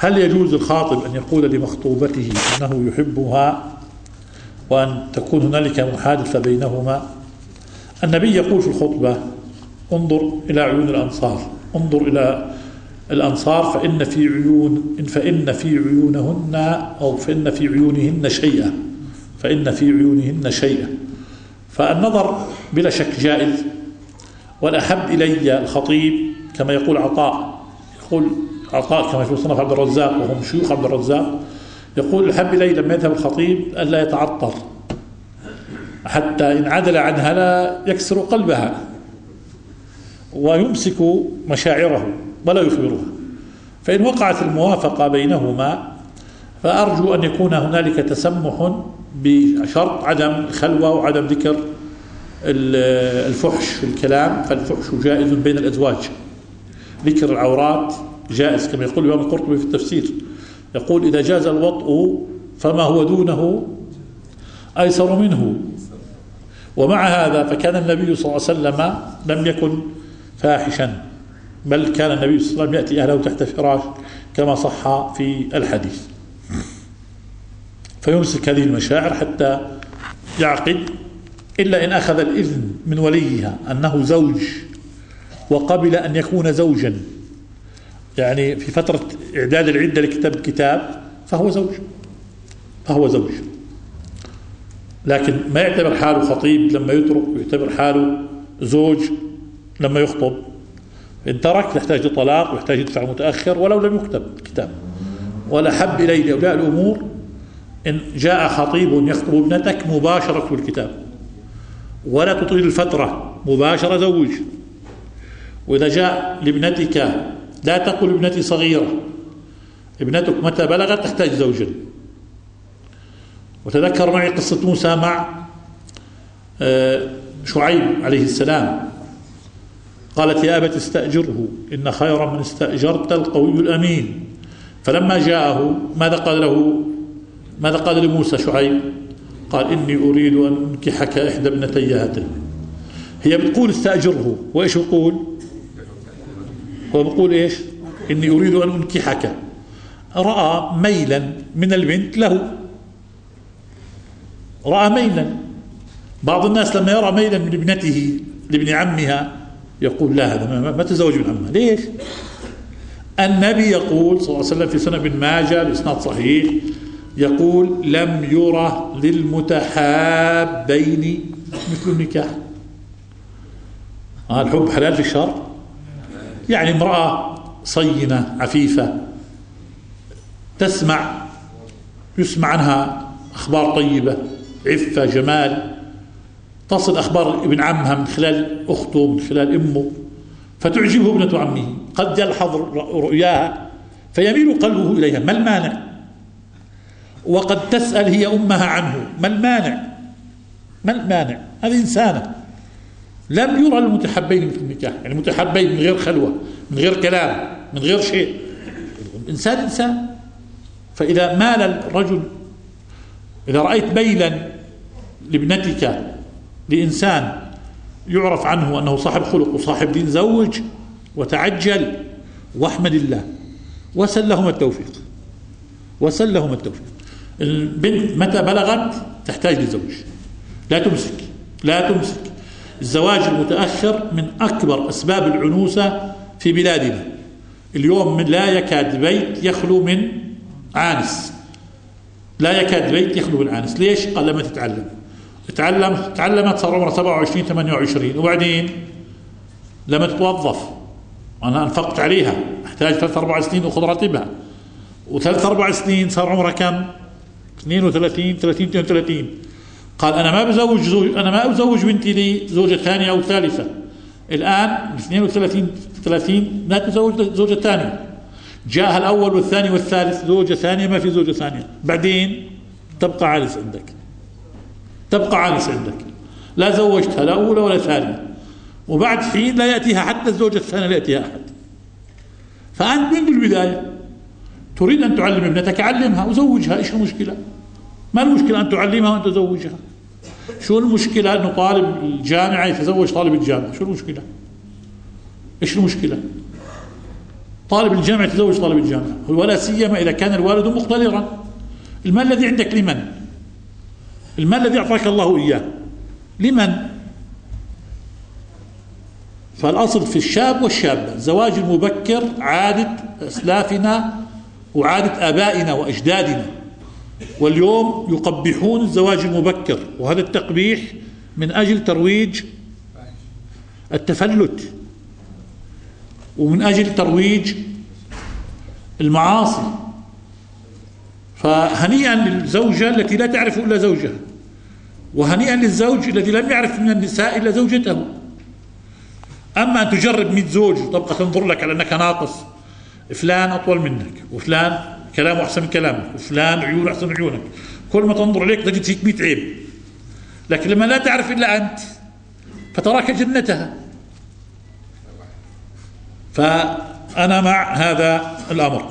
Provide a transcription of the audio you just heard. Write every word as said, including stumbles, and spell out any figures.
هل يجوز الخاطب أن يقول لمخطوبته أنه يحبها وأن تكون هنالك محادثة بينهما؟ النبي يقول في الخطبة: انظر إلى عيون الأنصار، انظر إلى الأنصار فإن في عيون فإن في عيونهن أو فإن في عيونهن شيئا فإن في عيونهن شيئا. فالنظر بلا شك جائز، والأحب إلي الخطيب كما يقول عطاء، يقول عطاء كما في مصنف عبد الرزاق وهم شيوخ عبد الرزاق، يقول الأحب إلي لما يذهب الخطيب ألا يتعطر حتى إن عدل عنها لا يكسر قلبها ويمسك مشاعره ولا يخبرها. فإن وقعت الموافقة بينهما فأرجو أن يكون هنالك تسمح بشرط عدم الخلوة وعدم ذكر الفحش في الكلام، فالفحش جائز بين الأزواج، ذكر العورات جائز كما يقول الإمام القرطبي في التفسير، يقول: إذا جاز الوطء فما هو دونه أيسر منه. ومع هذا فكان النبي صلى الله عليه وسلم لم يكن فاحشا، بل كان النبي صلى الله عليه وسلم يأتي أهله تحت فراش كما صح في الحديث، فيمسك هذه المشاعر حتى يعقد، إلا إن أخذ الإذن من وليها أنه زوج وقبل أن يكون زوجا، يعني في فترة إعداد العدة لكتاب الكتاب فهو زوج فهو زوج لكن ما يعتبر حاله خطيب لما يترك، ويعتبر حاله زوج لما يخطب. إن ترك يحتاج لطلاق ويحتاج يدفع متأخر ولو لم يكتب الكتاب. ولا حب إلي لأولياء الأمور إن جاء خطيب يخطب ابنتك مباشرة اكتب الكتاب، ولا تطيل الفترة، مباشرة زوج. وإذا جاء لابنتك لا تقل ابنتي صغيرة، ابنتك متى بلغت تحتاج زوجا. وتذكر معي قصة موسى مع شعيب عليه السلام، قالت: يا أبت استأجره إن خير من استأجرت القوي الأمين. فلما جاءه ماذا قال له؟ ماذا قال لموسى شعيب؟ قال: إني أريد أن أنكحك إحدى ابنتي هاتين. هي بتقول استأجره، وإيش بقول؟ هو بقول إيش؟ إني أريد أن أنكحك. رأى ميلا من البنت له، رأى ميلا. بعض الناس لما يرى ميلا من ابنته لابن عمها يقول: لا، هذا ما تزوج من عمها. ليش؟ النبي يقول صلى الله عليه وسلم في سنن ابن ماجه بإسناد صحيح، يقول: لم يرى للمتحابين مثل النكاح. آه الحب حلال في الشرع، يعني امرأة صينة عفيفة تسمع يسمع عنها أخبار طيبة، عفة، جمال، تصل أخبار ابن عمها من خلال أخته من خلال أمه، فتعجبه ابنة عمه، قد يلحظ رؤياها فيميل قلبه إليها، ما المانع؟ وقد تسأل هي أمها عنه، ما المانع؟ ما المانع؟ هذه إنسانة. لم يرى المتحبين مثل النكاح، يعني متحبين من غير خلوة، من غير كلام، من غير شيء، إنسان إنسان. فإذا مال الرجل، إذا رأيت ميلا لابنتك لإنسان يعرف عنه أنه صاحب خلق وصاحب دين، زوج وتعجل واحمد الله وسل لهم التوفيق وسل لهم التوفيق. البنت متى بلغت تحتاج لزوج، لا تمسك لا تمسك. الزواج المتأخر من أكبر أسباب العنوسة في بلادنا اليوم، من لا يكاد بيت يخلو من عانس، لا يكاد بيت يخلو من عانس. ليش؟ قال لما تتعلم تعلم تعلمت صار عمرها سبعة وعشرين ثمانية وعشرين، وبعدين لما تتوظف أنا أنفقت عليها أحتاج ثلاث أربع سنين أخذ راتبها، وثلاث أربع سنين صار عمرها كم؟ اثنين وثلاثين ثلاثين اثنين وثلاثين. قال أنا ما بزوج زوج أنا ما أزوج بنتي لي زوجة ثانية أو ثالثة. الآن اثنين وثلاثين ثلاثين لا تزوج زوجة ثانية، جاءها الأول والثاني والثالث زوجة ثانية، ما في زوجة ثانية، بعدين تبقى عانس عندك تبقى عانس عندك لا زوجتها لا أولى ولا ثانية، وبعد حين لا يأتيها حتى الزوجة الثانية لا يأتيها أحد. فأنت من البداية تريد أن تعلم ابنتك، علمها وزوجها، إيش المشكلة؟ ما المشكلة أن تعلمها وأن تزوجها؟ شو المشكلة أنه طالب الجامعة يتزوج طالب الجامعة؟ شو المشكلة؟ إيش المشكلة؟ طالب الجامعة يتزوج طالب الجامعة، ولا سيما إذا كان الوالد مقتدرا. المال الذي عندك لمن؟ المال الذي أعطاك الله إياه لمن؟ فالأصل في الشاب والشابة الزواج المبكر عادة أسلافنا وعادة آبائنا وأجدادنا، واليوم يقبحون الزواج المبكر، وهذا التقبيح من أجل ترويج التفلت ومن أجل ترويج المعاصي. فهنيئا للزوجة التي لا تعرف إلا زوجها، وهنيئا للزوج الذي لم يعرف من النساء إلا زوجته. أما أن تجرب مئة زوج وتبقى تنظر لك على أنك ناقص، فلان أطول منك، وفلان كلامه أحسن من كلامك، وفلان عيونه أحسن من عيونك، كل ما تنظر إليك تجد فيك مئة عيب. لكن لما لا تعرف إلا أنت فتراك جنتها. فأنا مع هذا الأمر.